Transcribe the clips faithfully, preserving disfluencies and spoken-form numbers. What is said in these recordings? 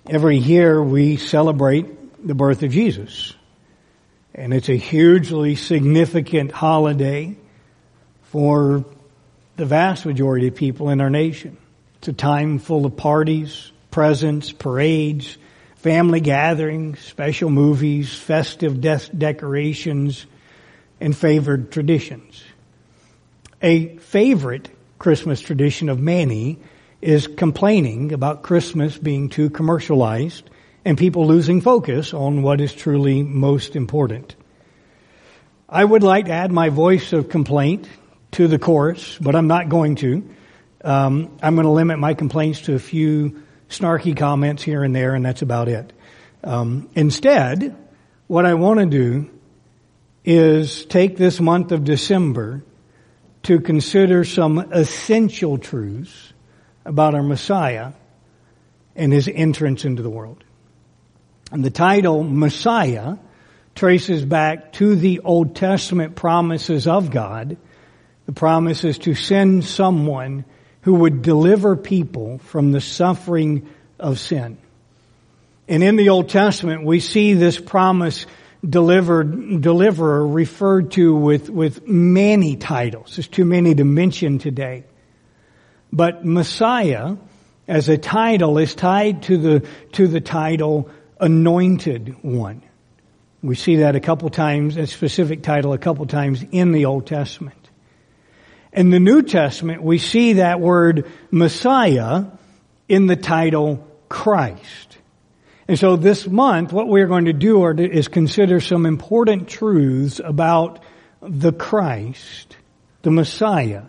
Every year we celebrate the birth of Jesus. And it's a hugely significant holiday for the vast majority of people in our nation. It's a time full of parties, presents, parades, family gatherings, special movies, festive de- decorations, and favored traditions. A favorite Christmas tradition of many is complaining about Christmas being too commercialized and people losing focus on what is truly most important. I would like to add my voice of complaint to the chorus, but I'm not going to. Um, I'm going to limit my complaints to a few snarky comments here and there, and that's about it. Um, instead, what I want to do is take this month of December to consider some essential truths about our Messiah and his entrance into the world. And the title Messiah traces back to the Old Testament promises of God, the promises to send someone who would deliver people from the suffering of sin. And in the Old Testament, we see this promise delivered, deliverer referred to with, with many titles. There's too many to mention today. But Messiah, as a title, is tied to the, to the title Anointed One. We see that a couple times, a specific title a couple times in the Old Testament. In the New Testament, we see that word Messiah in the title Christ. And so this month, what we're going to do are to, is consider some important truths about the Christ, the Messiah,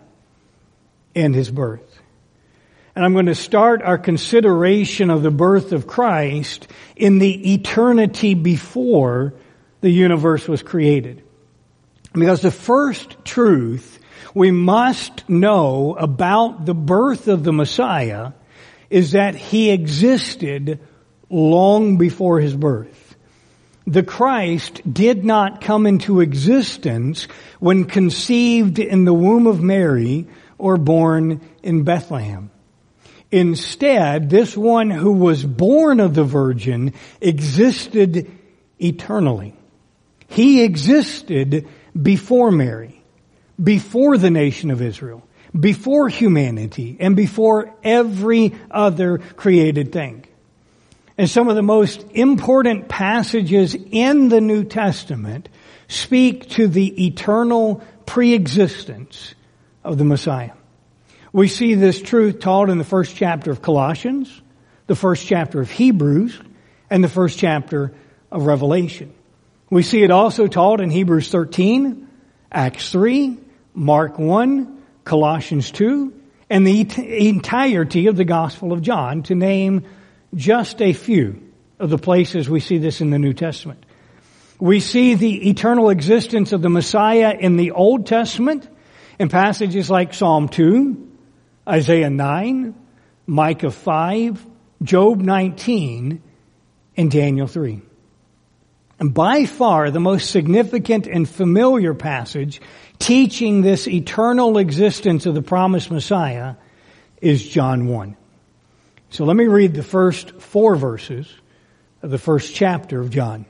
and his birth. And I'm going to start our consideration of the birth of Christ in the eternity before the universe was created. Because the first truth we must know about the birth of the Messiah is that he existed long before his birth. The Christ did not come into existence when conceived in the womb of Mary or born in Bethlehem. Instead, this one who was born of the Virgin existed eternally. He existed before Mary, before the nation of Israel, before humanity, and before every other created thing. And some of the most important passages in the New Testament speak to the eternal preexistence of the Messiah. We see this truth taught in the first chapter of Colossians, the first chapter of Hebrews, and the first chapter of Revelation. We see it also taught in Hebrews thirteen, Acts three, Mark one, Colossians two, and the entirety of the Gospel of John, to name just a few of the places we see this in the New Testament. We see the eternal existence of the Messiah in the Old Testament in passages like Psalm two, Isaiah nine, Micah five, Job nineteen, and Daniel three. And by far the most significant and familiar passage teaching this eternal existence of the promised Messiah is John one. So let me read the first four verses of the first chapter of John.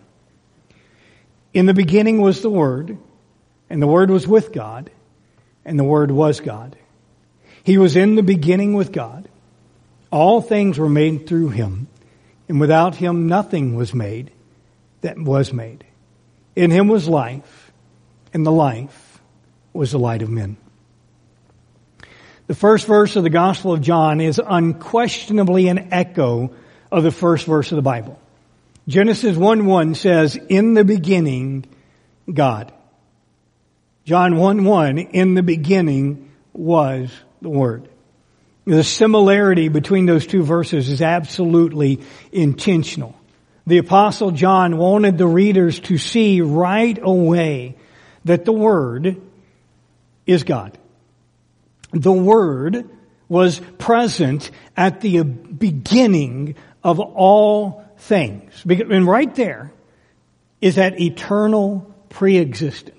In the beginning was the Word, and the Word was with God, and the Word was God. He was in the beginning with God. All things were made through him, and without him nothing was made that was made. In him was life, and the life was the light of men. The first verse of the Gospel of John is unquestionably an echo of the first verse of the Bible. Genesis one one says, in the beginning, God. John one one, in the beginning was the Word. The similarity between those two verses is absolutely intentional. The Apostle John wanted the readers to see right away that the Word is God. The Word was present at the beginning of all things. And right there is that eternal preexistence.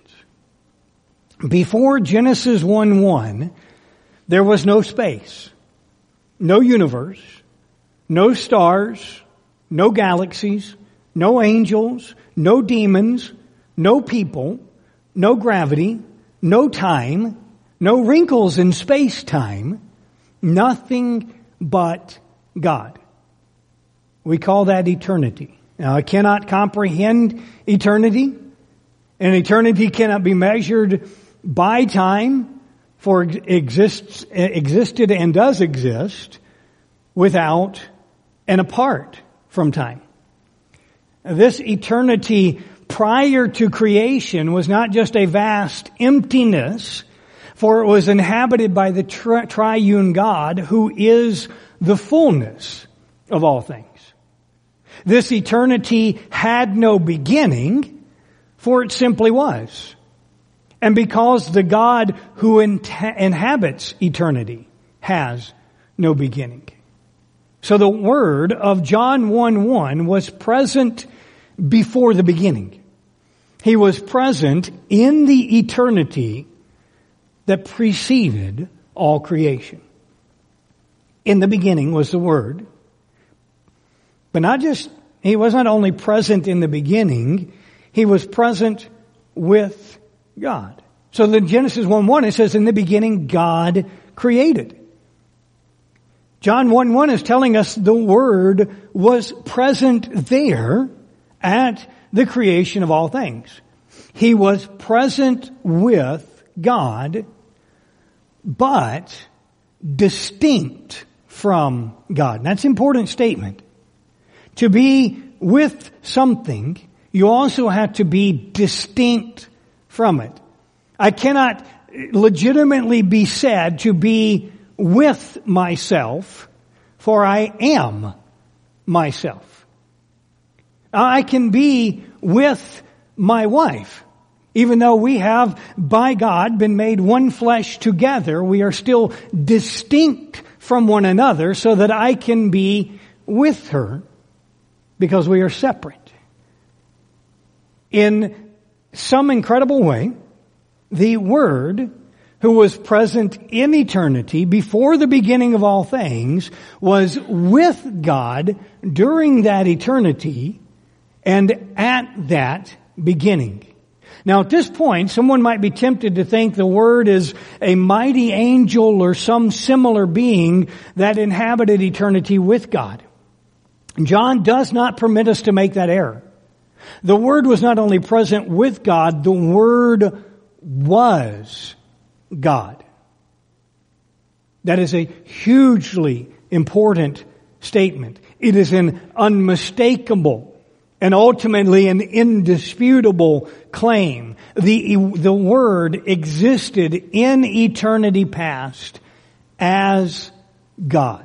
Before Genesis one one, there was no space, no universe, no stars, no galaxies, no angels, no demons, no people, no gravity, no time, no wrinkles in space-time, nothing but God. We call that eternity. Now, I cannot comprehend eternity, and eternity cannot be measured by time, for it exists, existed and does exist without and apart from time. This eternity prior to creation was not just a vast emptiness, for it was inhabited by the tri- triune God who is the fullness of all things. This eternity had no beginning, for it simply was. And because the God who inta- inhabits eternity has no beginning. So the word of John one one was present before the beginning. He was present in the eternity that preceded all creation. In the beginning was the Word. But not just, He was not only present in the beginning, He was present with God. So in Genesis one one it says, in the beginning God created. John one one is telling us the Word was present there at the creation of all things. He was present with God, but distinct from God. And that's an important statement. To be with something, you also have to be distinct from it. I cannot legitimately be said to be with myself, for I am myself. I can be with my wife. Even though we have, by God, been made one flesh together, we are still distinct from one another so that I can be with her because we are separate. In some incredible way, the Word, who was present in eternity before the beginning of all things, was with God during that eternity and at that beginning. Now at this point, someone might be tempted to think the Word is a mighty angel or some similar being that inhabited eternity with God. John does not permit us to make that error. The Word was not only present with God, the Word was God. That is a hugely important statement. It is an unmistakable and ultimately an indisputable claim. The, the Word existed in eternity past as God.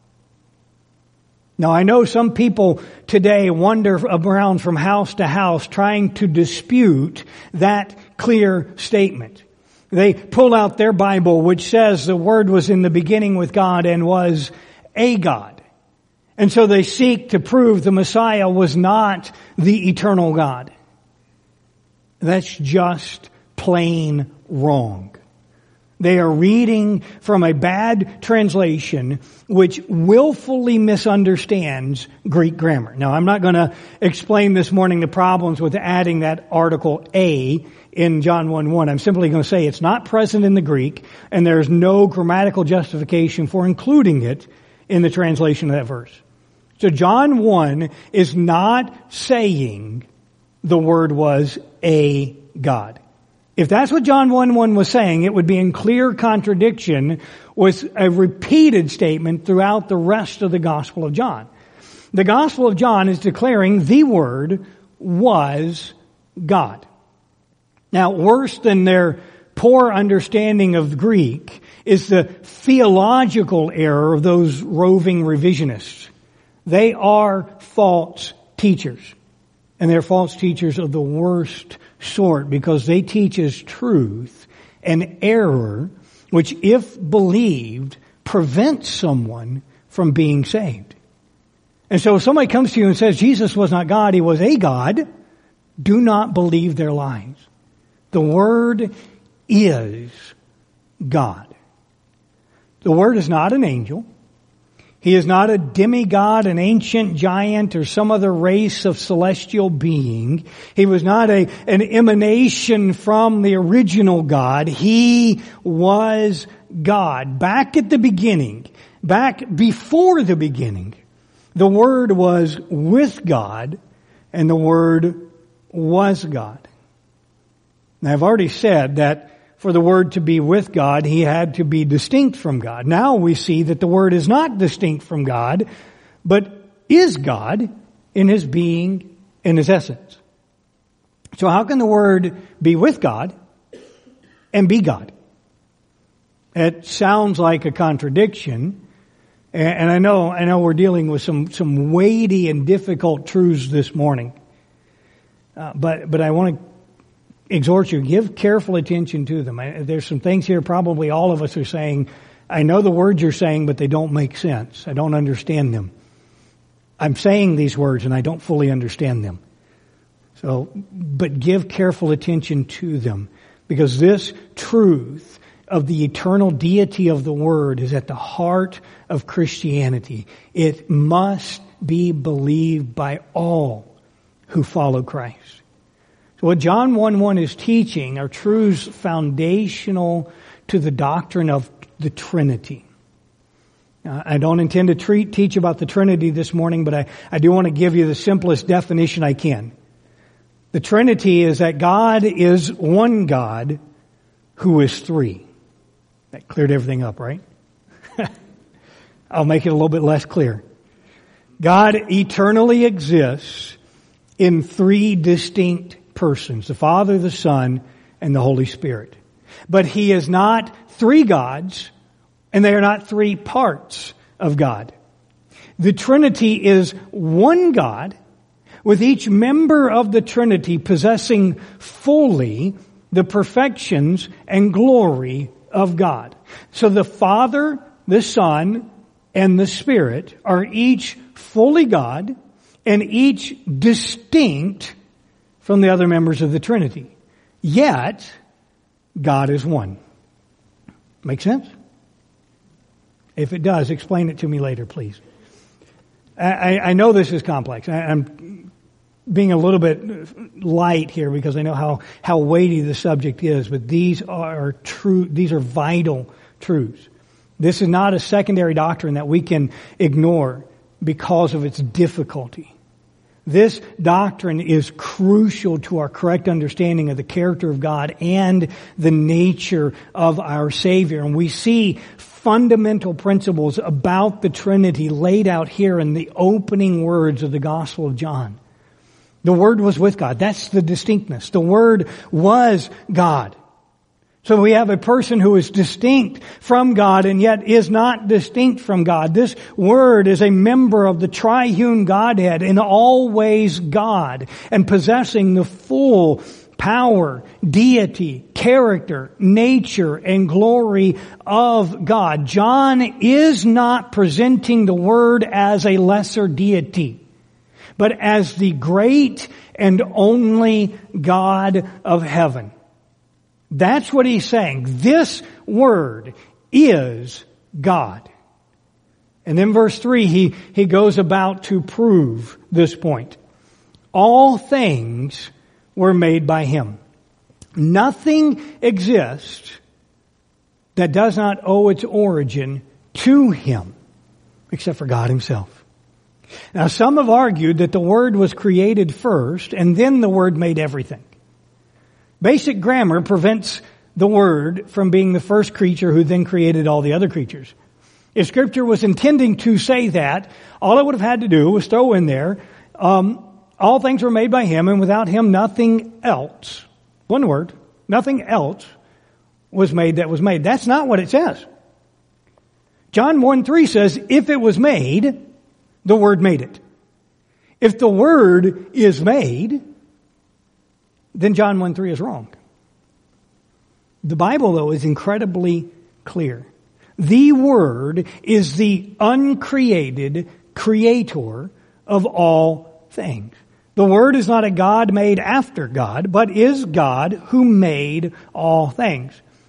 Now I know some people today wander around from house to house trying to dispute that clear statement. They pull out their Bible which says the Word was in the beginning with God and was a God. And so they seek to prove the Messiah was not the eternal God. That's just plain wrong. They are reading from a bad translation which willfully misunderstands Greek grammar. Now, I'm not going to explain this morning the problems with adding that article a in John one one. I'm simply going to say it's not present in the Greek, and there's no grammatical justification for including it in the translation of that verse. So John one is not saying the Word was a God. If that's what John one one was saying, it would be in clear contradiction with a repeated statement throughout the rest of the Gospel of John. The Gospel of John is declaring the Word was God. Now, worse than their poor understanding of Greek is the theological error of those roving revisionists. They are false teachers. And they're false teachers of the worst sort because they teach as truth an error which, if believed, prevents someone from being saved. And so if somebody comes to you and says Jesus was not God, He was a God, do not believe their lies. The Word is God. The Word is not an angel. He is not a demigod, an ancient giant, or some other race of celestial being. He was not a, an emanation from the original God. He was God. Back at the beginning, back before the beginning, the Word was with God, and the Word was God. Now, I've already said that for the Word to be with God, He had to be distinct from God. Now we see that the Word is not distinct from God, but is God in His being, in His essence. So how can the Word be with God and be God? It sounds like a contradiction, and I know, I know we're dealing with some, some weighty and difficult truths this morning. Uh, but, but I want to exhort you, give careful attention to them. I, there's some things here probably all of us are saying, I know the words you're saying, but they don't make sense. I don't understand them. I'm saying these words and I don't fully understand them. So, but give careful attention to them, because this truth of the eternal deity of the Word is at the heart of Christianity. It must be believed by all who follow Christ. So what John one one is teaching are truths foundational to the doctrine of the Trinity. Now, I don't intend to treat, teach about the Trinity this morning, but I, I do want to give you the simplest definition I can. The Trinity is that God is one God who is three. That cleared everything up, right? I'll make it a little bit less clear. God eternally exists in three distinct persons, the Father, the Son, and the Holy Spirit. But He is not three gods, and they are not three parts of God. The Trinity is one God, with each member of the Trinity possessing fully the perfections and glory of God. So the Father, the Son, and the Spirit are each fully God, and each distinct from the other members of the Trinity. Yet, God is one. Make sense? If it does, explain it to me later, please. I, I know this is complex. I, I'm being a little bit light here because I know how, how weighty the subject is, but these are true, these are vital truths. This is not a secondary doctrine that we can ignore because of its difficulty. This doctrine is crucial to our correct understanding of the character of God and the nature of our Savior. And we see fundamental principles about the Trinity laid out here in the opening words of the Gospel of John. The Word was with God. That's the distinctness. The Word was God. So we have a person who is distinct from God and yet is not distinct from God. This Word is a member of the triune Godhead, in all ways God, and possessing the full power, deity, character, nature, and glory of God. John is not presenting the Word as a lesser deity, but as the great and only God of heaven. That's what he's saying. This Word is God. And then verse three, he, he goes about to prove this point. All things were made by Him. Nothing exists that does not owe its origin to Him, except for God Himself. Now, some have argued that the Word was created first, and then the Word made everything. Basic grammar prevents the Word from being the first creature who then created all the other creatures. If Scripture was intending to say that, all it would have had to do was throw in there, um, all things were made by Him, and without Him nothing else, one word, nothing else was made that was made. That's not what it says. John one three says, if it was made, the Word made it. If the Word is made, then John one three is wrong. The Bible, though, is incredibly clear. The Word is the uncreated creator of all things. The Word is not a God made after God, but is God who made all things.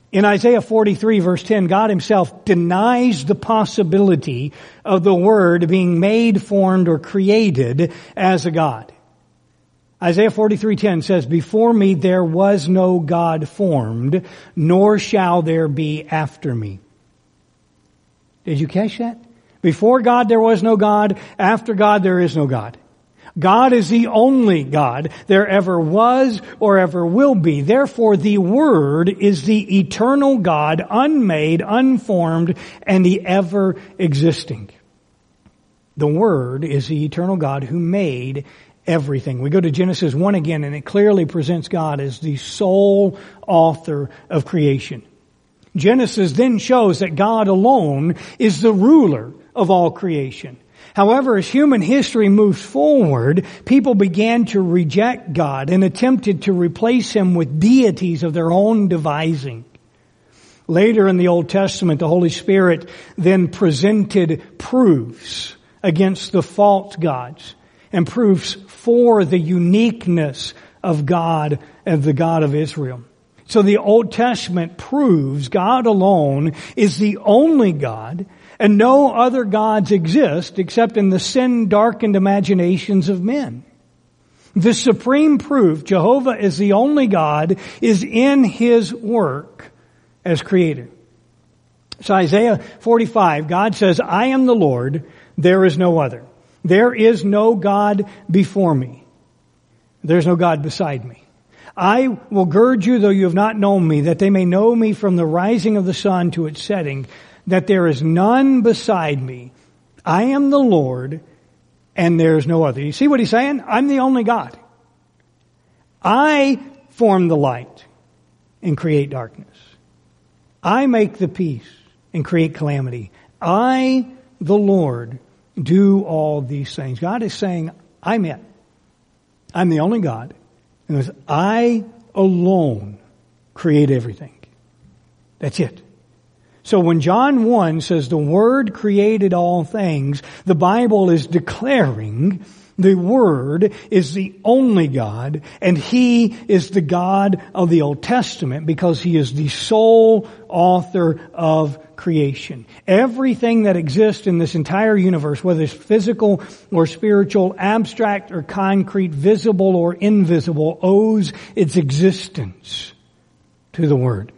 In Isaiah forty-three verse ten, God himself denies the possibility of the Word being made, formed, or created as a God. Isaiah forty-three ten says, "Before me there was no God formed, nor shall there be after me." Did you catch that? Before God there was no God, after God there is no God. God is the only God there ever was or ever will be. Therefore, the Word is the eternal God, unmade, unformed, and the ever-existing. The Word is the eternal God who made everything. We go to Genesis one again, and it clearly presents God as the sole author of creation. Genesis then shows that God alone is the ruler of all creation. However, as human history moves forward, people began to reject God and attempted to replace Him with deities of their own devising. Later in the Old Testament, the Holy Spirit then presented proofs against the false gods and proofs for the uniqueness of God and the God of Israel. So the Old Testament proves God alone is the only God, and no other gods exist except in the sin-darkened imaginations of men. The supreme proof Jehovah is the only God is in His work as Creator. So Isaiah forty-five, God says, "I am the Lord, there is no other. There is no God before me. There's no God beside me. I will gird you, though you have not known me, that they may know me from the rising of the sun to its setting, that there is none beside me. I am the Lord, and there is no other." You see what He's saying? I'm the only God. I form the light and create darkness. I make the peace and create calamity. I, the Lord, do all these things. God is saying, I'm it. I'm the only God. And I alone create everything. That's it. So when John one says the Word created all things, the Bible is declaring the Word is the only God, and He is the God of the Old Testament because He is the sole author of creation. Everything that exists in this entire universe, whether it's physical or spiritual, abstract or concrete, visible or invisible, owes its existence to the Word.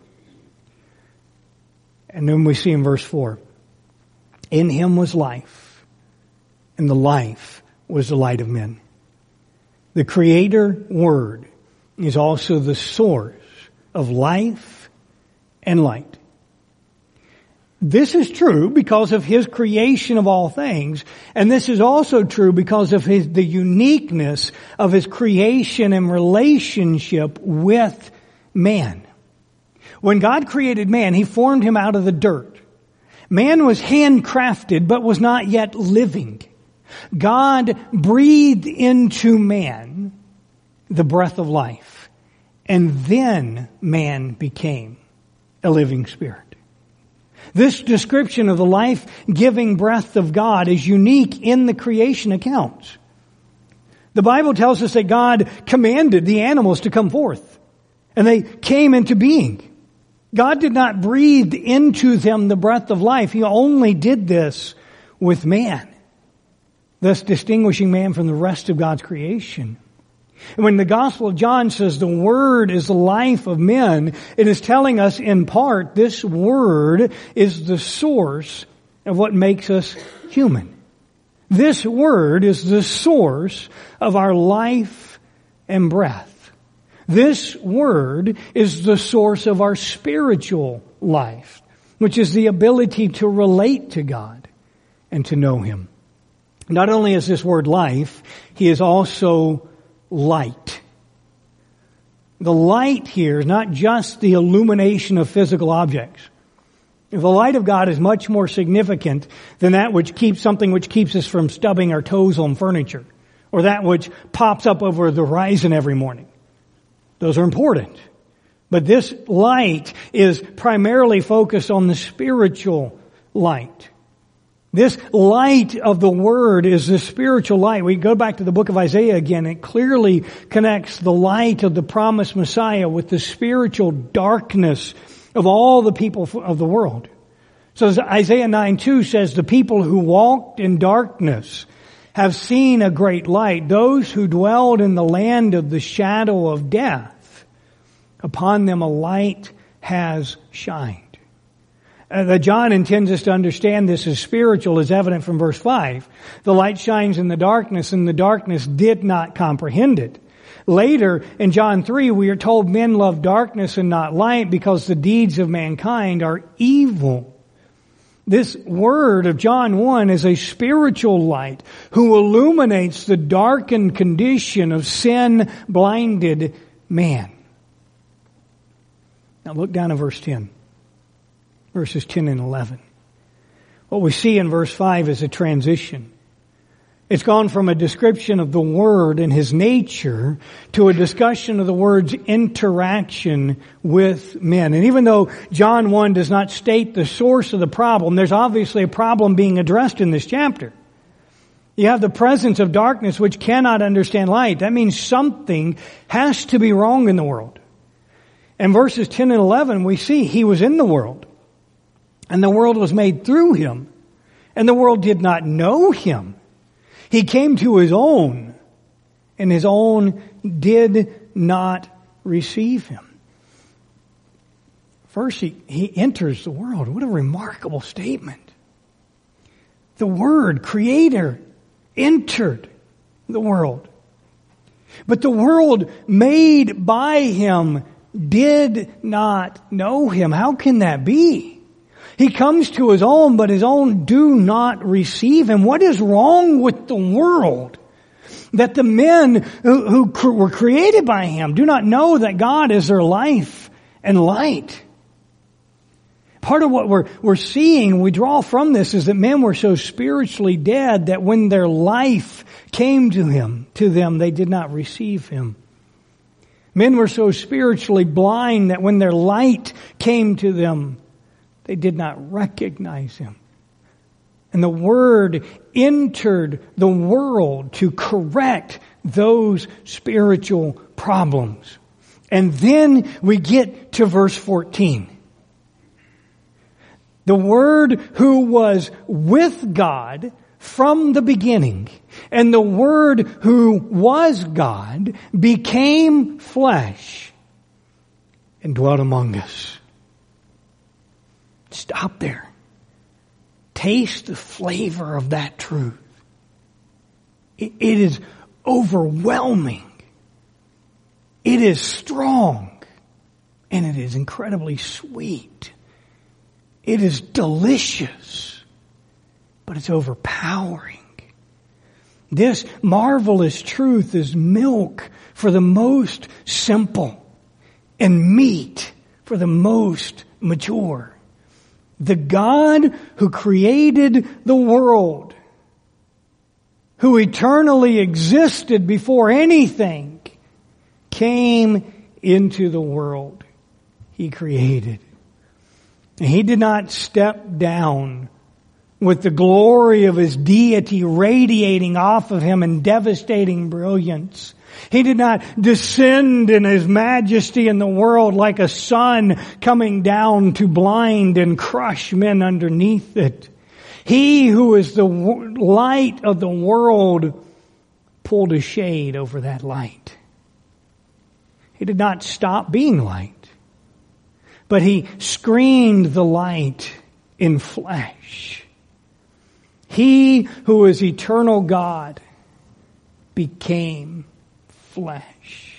And then we see in verse four, "In Him was life, and the life was the light of men." The Creator Word is also the source of life and light. This is true because of His creation of all things, and this is also true because of His, the uniqueness of His creation and relationship with man. When God created man, He formed him out of the dirt. Man was handcrafted, but was not yet living. God breathed into man the breath of life, and then man became a living spirit. This description of the life-giving breath of God is unique in the creation accounts. The Bible tells us that God commanded the animals to come forth, and they came into being. God did not breathe into them the breath of life. He only did this with man, thus distinguishing man from the rest of God's creation. And when the Gospel of John says the Word is the life of men, it is telling us in part this Word is the source of what makes us human. This Word is the source of our life and breath. This Word is the source of our spiritual life, which is the ability to relate to God and to know Him. Not only is this Word life, He is also light. The light here is not just the illumination of physical objects. The light of God is much more significant than that which keeps something which keeps us from stubbing our toes on furniture, or that which pops up over the horizon every morning. Those are important. But this light is primarily focused on the spiritual light. This light of the Word is the spiritual light. We go back to the book of Isaiah again. It clearly connects the light of the promised Messiah with the spiritual darkness of all the people of the world. So Isaiah nine two says, the people who walked in darkness have seen a great light. Those who dwelled in the land of the shadow of death, upon them a light has shined. Uh, that John intends us to understand this as spiritual is evident from verse five. The light shines in the darkness, and the darkness did not comprehend it. Later, in John three, we are told men love darkness and not light because the deeds of mankind are evil. This word of John one is a spiritual light who illuminates the darkened condition of sin-blinded man. Now look down at verse ten. Verses ten and eleven. What we see in verse five is a transition. It's gone from a description of the Word and His nature to a discussion of the Word's interaction with men. And even though John one does not state the source of the problem, there's obviously a problem being addressed in this chapter. You have the presence of darkness which cannot understand light. That means something has to be wrong in the world. In verses ten and eleven, we see He was in the world, and the world was made through Him, and the world did not know Him. He came to His own, and His own did not receive Him. First, he, he enters the world. What a remarkable statement. The Word, Creator, entered the world. But the world made by Him did not know Him. How can that be? He comes to His own, but His own do not receive Him. What is wrong with the world? That the men who, who cr- were created by Him do not know that God is their life and light. Part of what we're, we're seeing, we draw from this, is that men were so spiritually dead that when their life came to him, to them, they did not receive Him. Men were so spiritually blind that when their light came to them, they did not recognize Him. And the Word entered the world to correct those spiritual problems. And then we get to verse fourteen. The Word who was with God from the beginning, and the Word who was God became flesh and dwelt among us. Stop there. Taste the flavor of that truth. It, it is overwhelming. It is strong. And it is incredibly sweet. It is delicious. But it's overpowering. This marvelous truth is milk for the most simple and meat for the most mature. The God who created the world, who eternally existed before anything, came into the world He created. And He did not step down with the glory of His deity radiating off of Him in devastating brilliance. He did not descend in His majesty in the world like a sun coming down to blind and crush men underneath it. He who is the light of the world pulled a shade over that light. He did not stop being light, but He screened the light in flesh. He who is eternal God became flesh.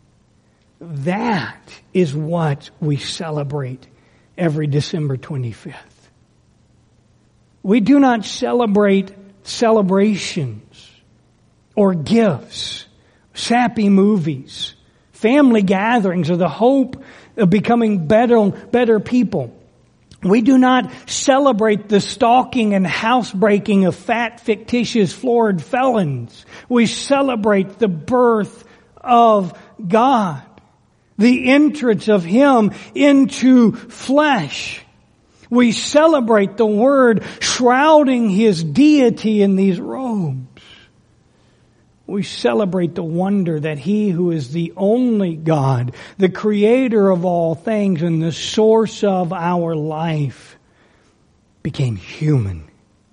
That is what we celebrate every December twenty-fifth. We do not celebrate celebrations or gifts, sappy movies, family gatherings, or the hope of becoming better, better people. We do not celebrate the stalking and housebreaking of fat, fictitious, florid felons. We celebrate the birth of God, the entrance of Him into flesh. We celebrate the Word shrouding His deity in these robes. We celebrate the wonder that He who is the only God, the creator of all things and the source of our life, became human.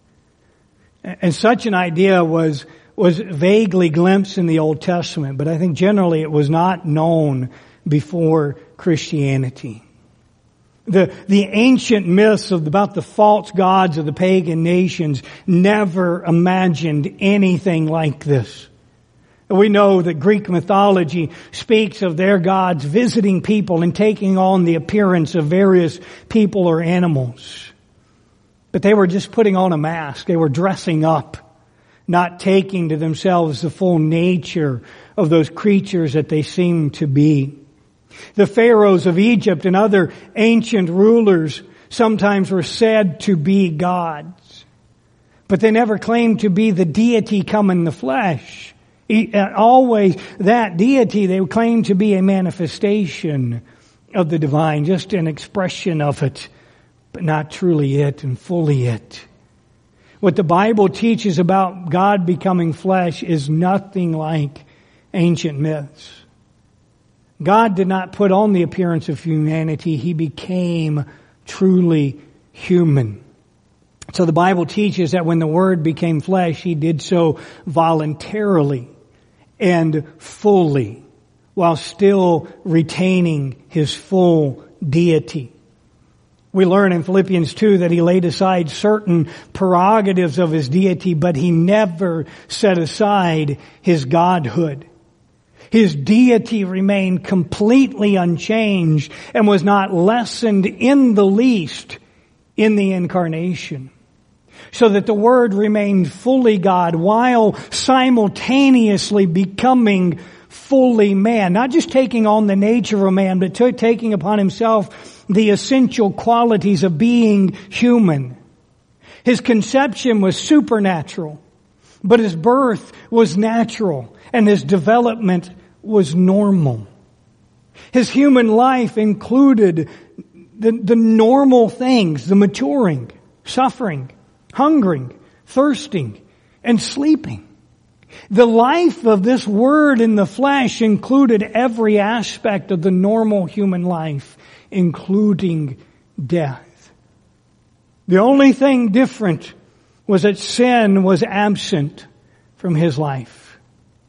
And such an idea was, was vaguely glimpsed in the Old Testament, but I think generally it was not known before Christianity. The, the ancient myths of, about the false gods of the pagan nations never imagined anything like this. We know that Greek mythology speaks of their gods visiting people and taking on the appearance of various people or animals. But they were just putting on a mask. They were dressing up, not taking to themselves the full nature of those creatures that they seemed to be. The pharaohs of Egypt and other ancient rulers sometimes were said to be gods, but they never claimed to be the deity come in the flesh. Always that deity they claimed to be a manifestation of the divine, just an expression of it, but not truly it and fully it. What the Bible teaches about God becoming flesh is nothing like ancient myths. God did not put on the appearance of humanity. He became truly human. So the Bible teaches that when the Word became flesh, He did so voluntarily and fully, while still retaining His full deity. We learn in Philippians two that He laid aside certain prerogatives of His deity, but He never set aside His godhood. His deity remained completely unchanged and was not lessened in the least in the incarnation. So that the Word remained fully God while simultaneously becoming fully man. Not just taking on the nature of a man, but t- taking upon Himself the essential qualities of being human. His conception was supernatural, but His birth was natural, and His development was normal. His human life included the, the normal things, the maturing, suffering, hungering, thirsting, and sleeping. The life of this Word in the flesh included every aspect of the normal human life, including death. The only thing different was that sin was absent from His life.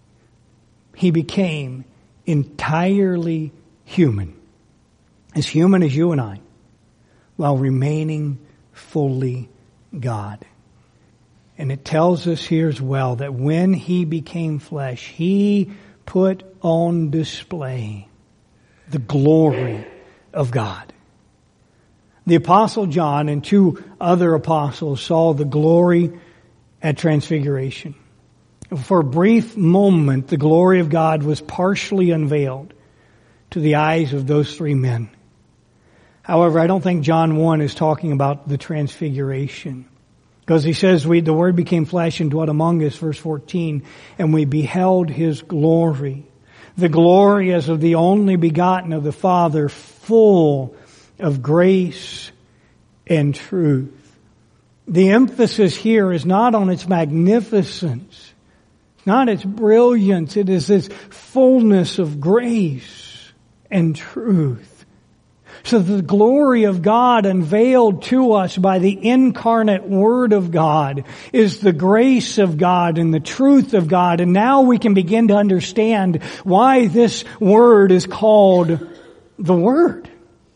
He became entirely human, as human as you and I, while remaining fully God. And it tells us here as well that when He became flesh, He put on display the glory of God. The Apostle John and two other apostles saw the glory at Transfiguration. For a brief moment, the glory of God was partially unveiled to the eyes of those three men. However, I don't think John one is talking about the Transfiguration. Because he says, we, the Word became flesh and dwelt among us, verse fourteen, and we beheld His glory. The glory as of the only begotten of the Father, full of grace and truth. The emphasis here is not on its magnificence, not its brilliance. It is this fullness of grace and truth. So the glory of God unveiled to us by the incarnate Word of God is the grace of God and the truth of God. And now we can begin to understand why this Word is called the Word.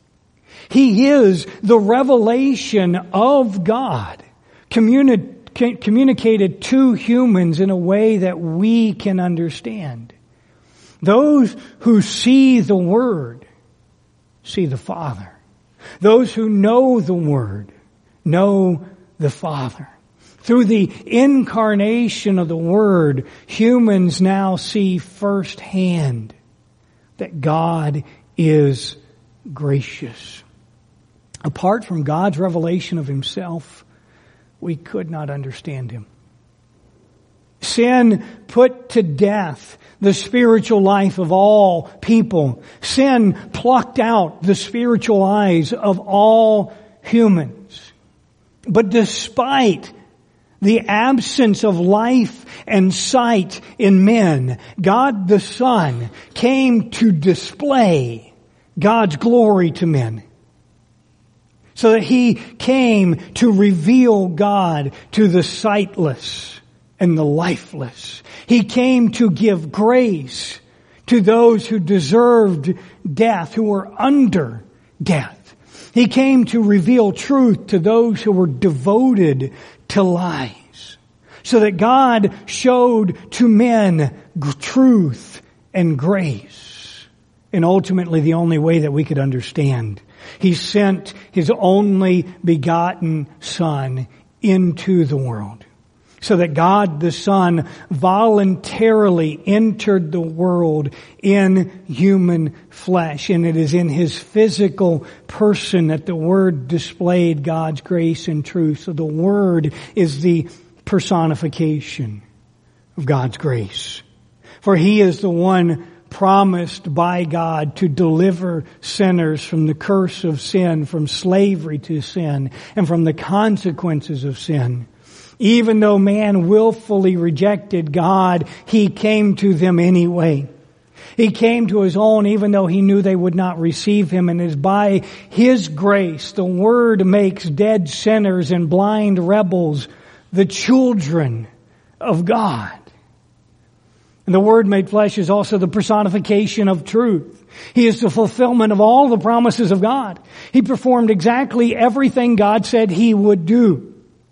He is the revelation of God, communi- communicated to humans in a way that we can understand. Those who see the Word see the Father. Those who know the Word know the Father. Through the incarnation of the Word, humans now see firsthand that God is gracious. Apart from God's revelation of Himself, we could not understand Him. Sin put to death the spiritual life of all people. Sin plucked out the spiritual eyes of all humans. But despite the absence of life and sight in men, God the Son came to display God's glory to men. So that He came to reveal God to the sightless and the lifeless. He came to give grace to those who deserved death, who were under death. He came to reveal truth to those who were devoted to lies. So that God showed to men truth and grace. And ultimately the only way that we could understand. He sent His only begotten Son into the world. So that God the Son voluntarily entered the world in human flesh. And it is in His physical person that the Word displayed God's grace and truth. So the Word is the personification of God's grace. For He is the one promised by God to deliver sinners from the curse of sin, from slavery to sin, and from the consequences of sin. Even though man willfully rejected God, He came to them anyway. He came to His own even though He knew they would not receive Him. And it is by His grace the Word makes dead sinners and blind rebels the children of God. And the Word made flesh is also the personification of truth. He is the fulfillment of all the promises of God. He performed exactly everything God said He would do.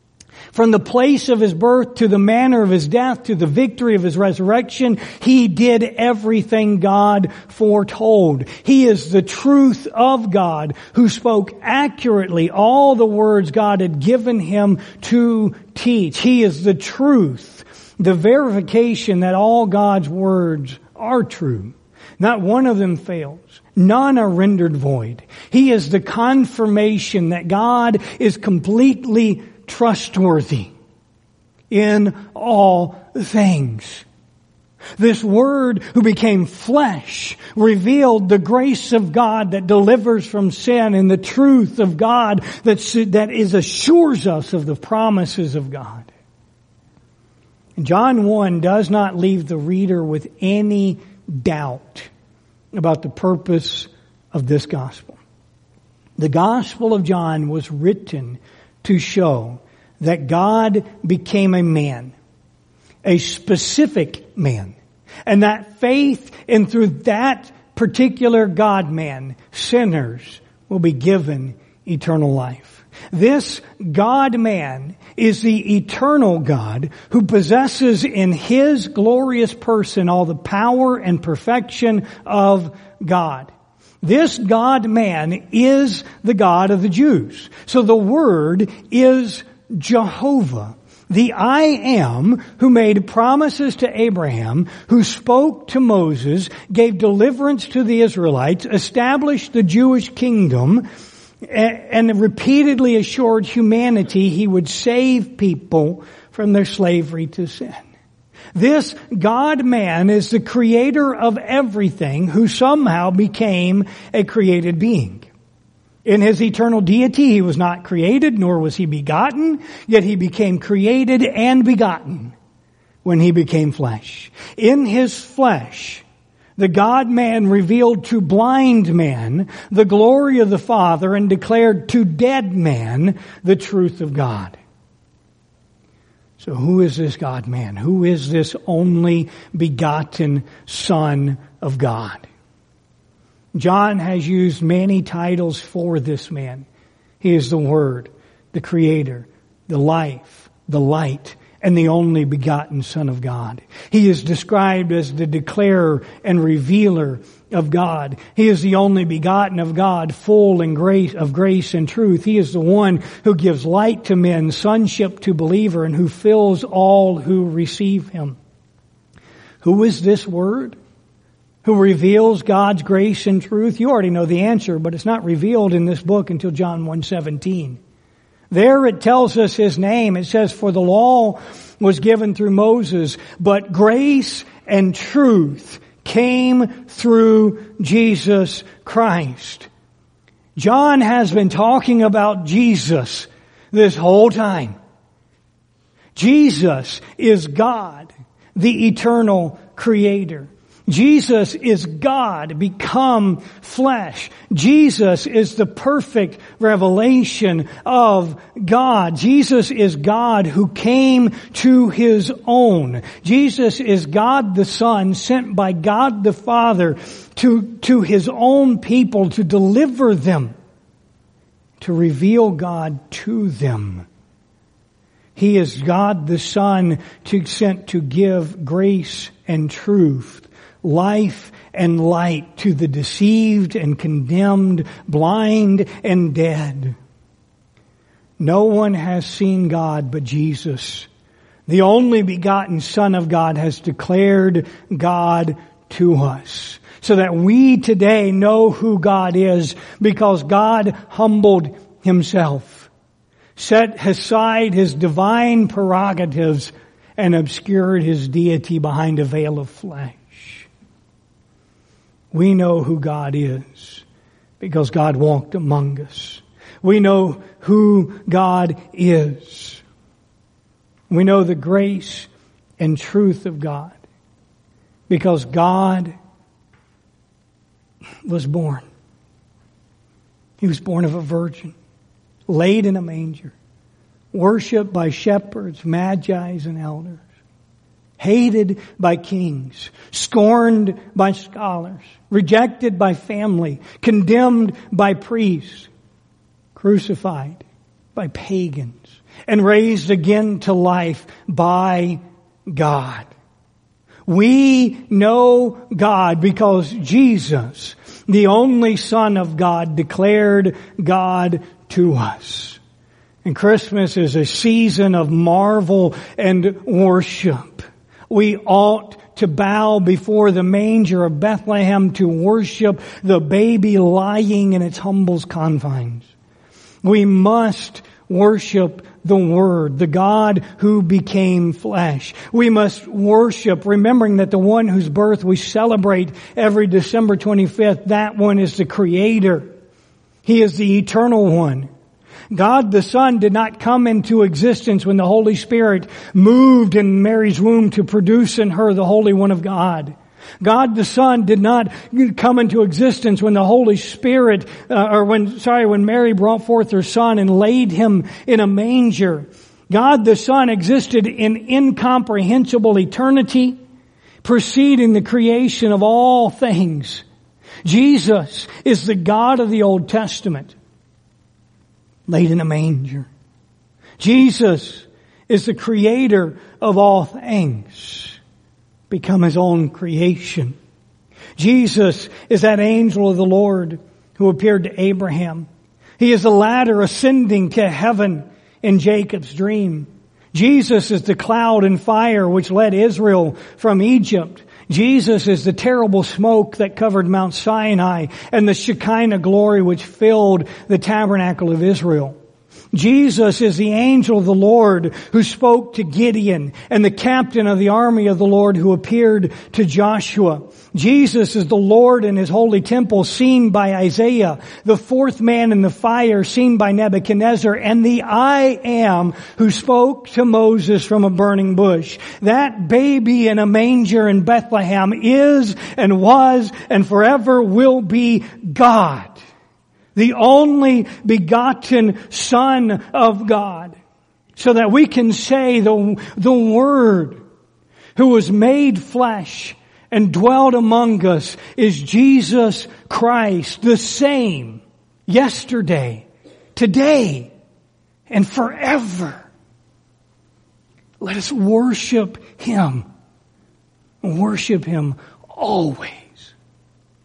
From the place of His birth to the manner of His death to the victory of His resurrection, He did everything God foretold. He is the truth of God who spoke accurately all the words God had given Him to teach. He is the truth, the verification that all God's words are true. Not one of them fails. None are rendered void. He is the confirmation that God is completely trustworthy in all things. This Word who became flesh revealed the grace of God that delivers from sin and the truth of God that, that is assures us of the promises of God. John one does not leave the reader with any doubt about the purpose of this gospel. The Gospel of John was written to show that God became a man, a specific man, and that faith in through that particular God-man, sinners will be given eternal life. This God-man is the eternal God who possesses in His glorious person all the power and perfection of God. This God-man is the God of the Jews. So the Word is Jehovah, the I Am, who made promises to Abraham, who spoke to Moses, gave deliverance to the Israelites, established the Jewish kingdom, and repeatedly assured humanity He would save people from their slavery to sin. This God-man is the creator of everything who somehow became a created being. In His eternal deity, He was not created, nor was He begotten, yet He became created and begotten when He became flesh. In His flesh, the God-man revealed to blind man the glory of the Father and declared to dead man the truth of God. So who is this God-man? Who is this only begotten Son of God? John has used many titles for this man. He is the Word, the Creator, the Life, the Light, and the only begotten Son of God. He is described as the declarer and revealer of God. He is the only begotten of God, full in grace, of grace and truth. He is the one who gives light to men, sonship to believer, and who fills all who receive Him. Who is this Word who reveals God's grace and truth? You already know the answer, but it's not revealed in this book until John one seventeen. There it tells us His name. It says, for the law was given through Moses, but grace and truth came through Jesus Christ. John has been talking about Jesus this whole time. Jesus is God, the eternal Creator. Jesus is God become flesh. Jesus is the perfect revelation of God. Jesus is God who came to His own. Jesus is God the Son sent by God the Father to, to His own people to deliver them, to reveal God to them. He is God the Son to, sent to give grace and truth, life and light to the deceived and condemned, blind and dead. No one has seen God but Jesus. The only begotten Son of God has declared God to us, so that we today know who God is, because God humbled Himself, set aside His divine prerogatives, and obscured His deity behind a veil of flesh. We know who God is because God walked among us. We know who God is. We know the grace and truth of God because God was born. He was born of a virgin, laid in a manger, worshipped by shepherds, magi's, and elders, hated by kings, scorned by scholars, rejected by family, condemned by priests, crucified by pagans, and raised again to life by God. We know God because Jesus, the only Son of God, declared God to us. And Christmas is a season of marvel and worship. We ought to bow before the manger of Bethlehem to worship the baby lying in its humble confines. We must worship the Word, the God who became flesh. We must worship, remembering that the one whose birth we celebrate every December twenty-fifth, that one is the Creator. He is the Eternal One. God the Son did not come into existence when the Holy Spirit moved in Mary's womb to produce in her the Holy One of God. God the Son did not come into existence when the Holy Spirit, uh, or when, sorry, when Mary brought forth her Son and laid Him in a manger. God the Son existed in incomprehensible eternity, preceding the creation of all things. Jesus is the God of the Old Testament, laid in a manger. Jesus is the Creator of all things, become His own creation. Jesus is that angel of the Lord who appeared to Abraham. He is the ladder ascending to heaven in Jacob's dream. Jesus is the cloud and fire which led Israel from Egypt. Jesus is the terrible smoke that covered Mount Sinai and the Shekinah glory which filled the tabernacle of Israel. Jesus is the angel of the Lord who spoke to Gideon and the captain of the army of the Lord who appeared to Joshua. Jesus is the Lord in His holy temple seen by Isaiah, the fourth man in the fire seen by Nebuchadnezzar, and the I Am who spoke to Moses from a burning bush. That baby in a manger in Bethlehem is and was and forever will be God, the only begotten Son of God, so that we can say the, the Word who was made flesh and dwelt among us is Jesus Christ, the same yesterday, today, and forever. Let us worship Him. Worship Him always.